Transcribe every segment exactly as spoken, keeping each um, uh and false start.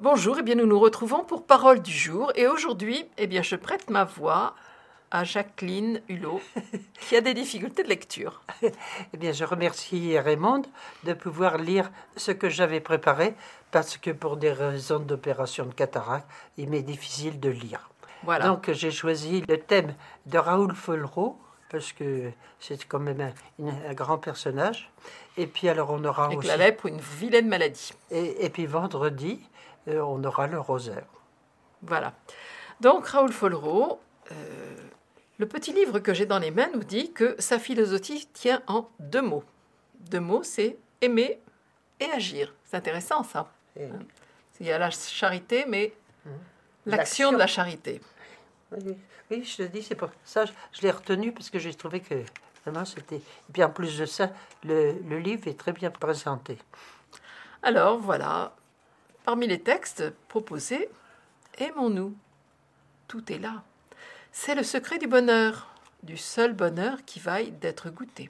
Bonjour, eh bien nous nous retrouvons pour Parole du jour et aujourd'hui, eh bien je prête ma voix à Jacqueline Hulot qui a des difficultés de lecture. Eh bien, je remercie Raymond de pouvoir lire ce que j'avais préparé parce que pour des raisons d'opération de cataracte, il m'est difficile de lire. Voilà. Donc, j'ai choisi le thème de Raoul Follereau parce que c'est quand même un, une- un grand personnage. Et puis, alors, on aura Avec aussi... la lèpre ou une vilaine maladie. Et, et puis, vendredi, euh, on aura le rosaire. Voilà. Donc Raoul Follereau, euh, le petit livre que j'ai dans les mains nous dit que sa philosophie tient en deux mots. Deux mots, c'est aimer et agir. C'est intéressant ça. Et- Il y a la charité, mais l'action L'action. de la charité. Oui, oui, je te dis, c'est pour ça, je, je l'ai retenu parce que j'ai trouvé que vraiment c'était. Et puis en plus de ça, le, le livre est très bien présenté. Alors voilà, parmi les textes proposés, aimons-nous. Tout est là. C'est le secret du bonheur, du seul bonheur qui vaille d'être goûté.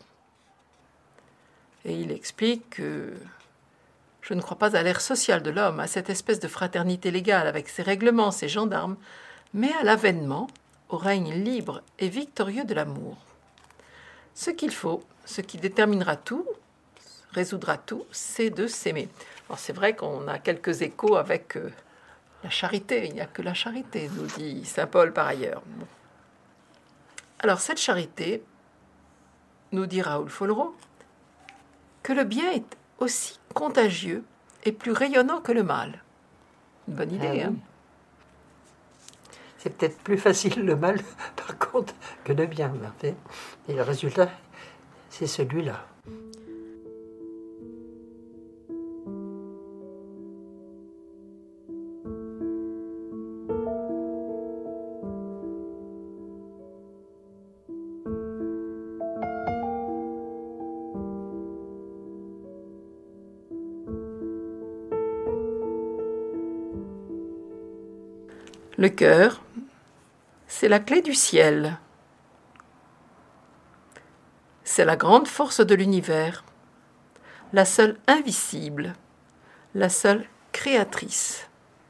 Et il explique que je ne crois pas à l'ère sociale de l'homme, à cette espèce de fraternité légale avec ses règlements, ses gendarmes, mais à l'avènement, au règne libre et victorieux de l'amour. Ce qu'il faut, ce qui déterminera tout, résoudra tout, c'est de s'aimer. Alors c'est vrai qu'on a quelques échos avec euh, la charité, il n'y a que la charité, nous dit saint Paul par ailleurs. Bon. Alors cette charité, nous dit Raoul Follereau, que le bien est aussi contagieux et plus rayonnant que le mal. Une bonne idée, Ah hein? oui. C'est peut-être plus facile le mal, par contre, que le bien. en fait. Et le résultat, c'est celui-là. Le cœur, c'est la clé du ciel. C'est la grande force de l'univers, la seule invisible, la seule créatrice.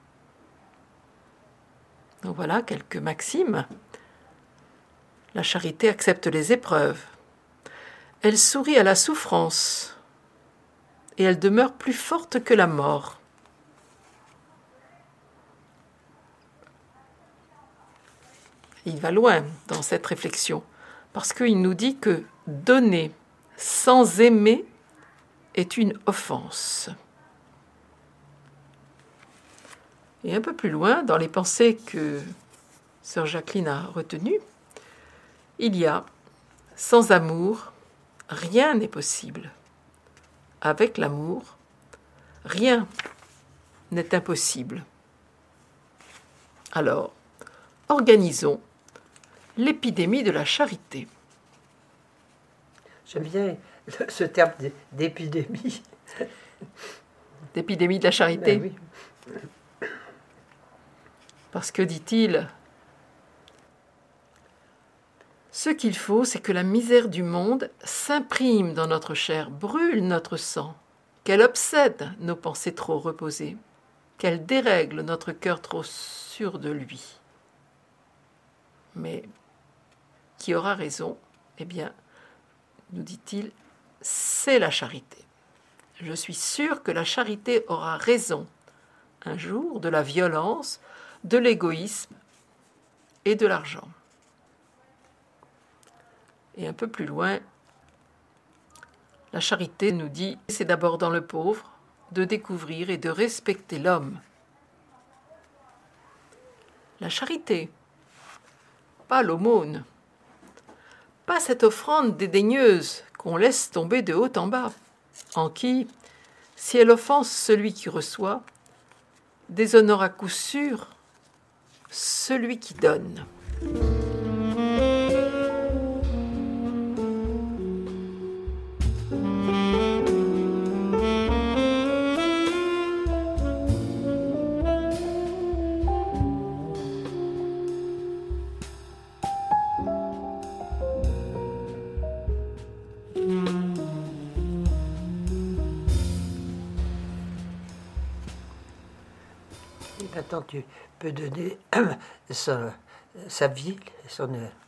Donc voilà quelques maximes. La charité accepte les épreuves. Elle sourit à la souffrance et elle demeure plus forte que la mort. Il va loin dans cette réflexion, parce qu'il nous dit que donner sans aimer est une offense. Et un peu plus loin, dans les pensées que sœur Jacqueline a retenues, il y a « Sans amour, rien n'est possible. Avec l'amour, rien n'est impossible. » Alors, organisons l'épidémie de la charité. J'aime bien le- ce terme d'é- d'épidémie. L'épidémie de la charité. Ben oui. Parce que, dit-il, ce qu'il faut, c'est que la misère du monde s'imprime dans notre chair, brûle notre sang, qu'elle obsède nos pensées trop reposées, qu'elle dérègle notre cœur trop sûr de lui. Mais qui aura raison? Eh bien, nous dit-il, c'est la charité. Je suis sûr que la charité aura raison un jour de la violence, de l'égoïsme et de l'argent. Et un peu plus loin, la charité nous dit, c'est d'abord dans le pauvre de découvrir et de respecter l'homme. La charité, pas l'aumône, pas cette offrande dédaigneuse qu'on laisse tomber de haut en bas, en qui, si elle offense celui qui reçoit, déshonore à coup sûr celui qui donne. Et maintenant, tu peux donner sa, sa vie, son,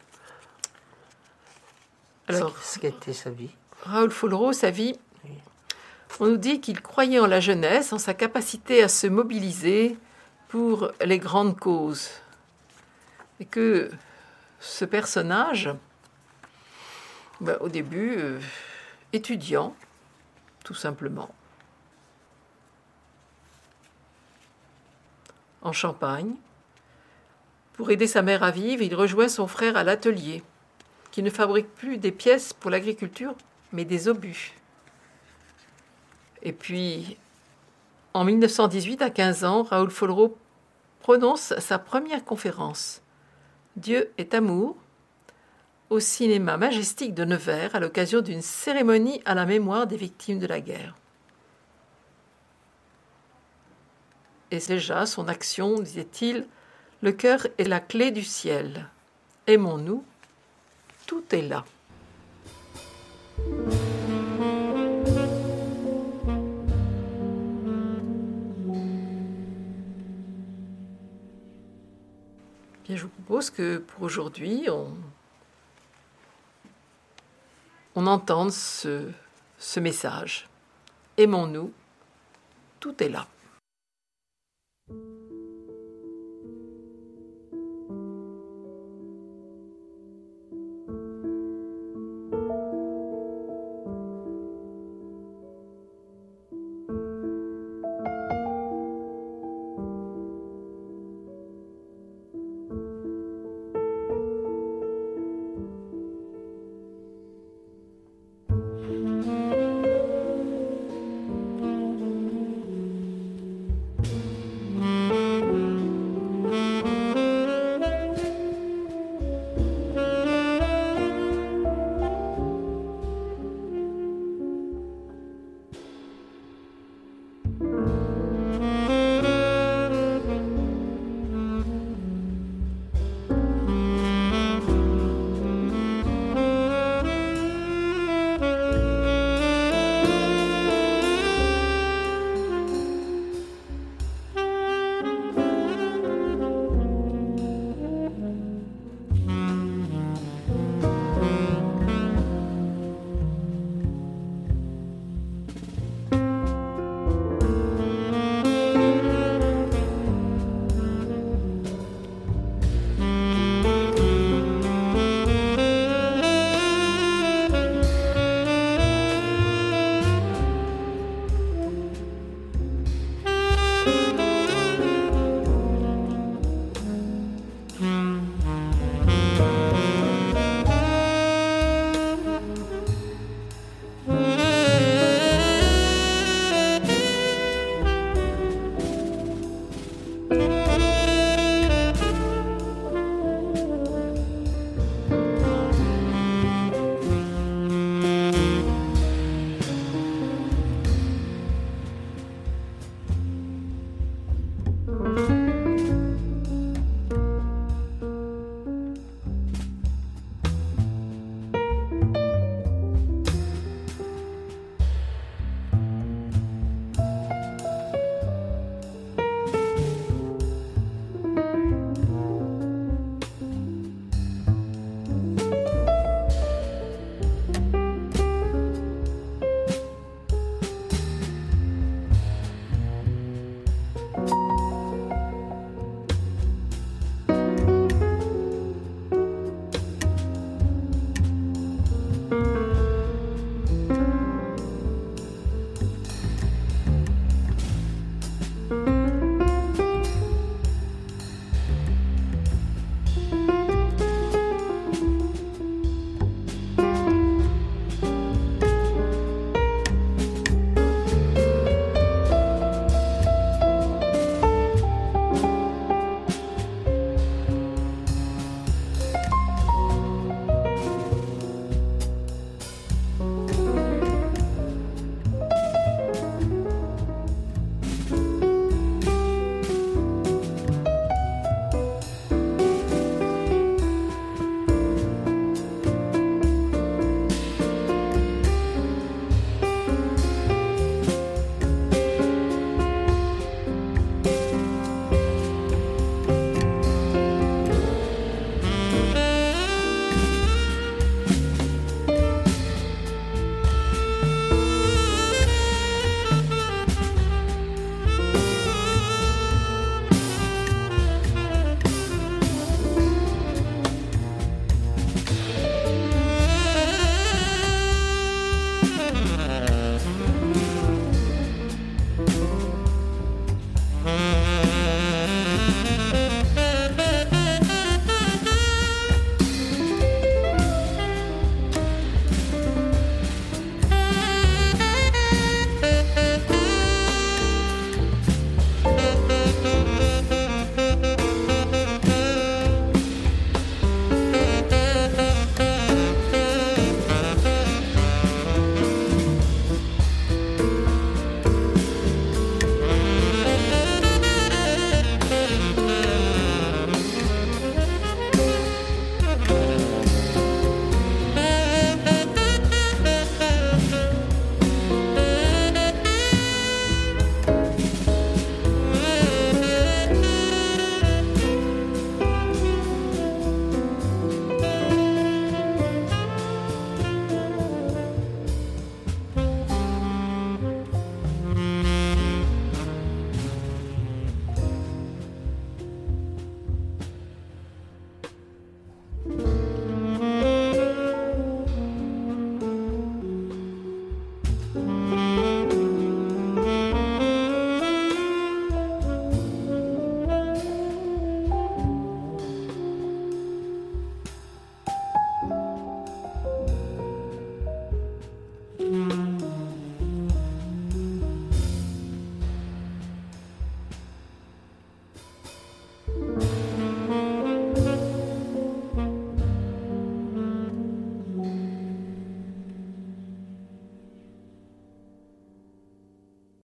Alors, ce qu'était sa vie. Raoul Follereau, sa vie, on nous dit qu'il croyait en la jeunesse, en sa capacité à se mobiliser pour les grandes causes. Et que ce personnage, ben, au début, euh, étudiant, tout simplement, en Champagne, pour aider sa mère à vivre, il rejoint son frère à l'atelier, qui ne fabrique plus des pièces pour l'agriculture, mais des obus. Et puis, en mille neuf cent dix-huit, à quinze ans, Raoul Follereau prononce sa première conférence, Dieu est amour, au cinéma majestique de Nevers, à l'occasion d'une cérémonie à la mémoire des victimes de la guerre. Et déjà, son action, disait-il, le cœur est la clé du ciel. Aimons-nous, tout est là. Bien, je vous propose que pour aujourd'hui, on, on entende ce, ce message. Aimons-nous, tout est là.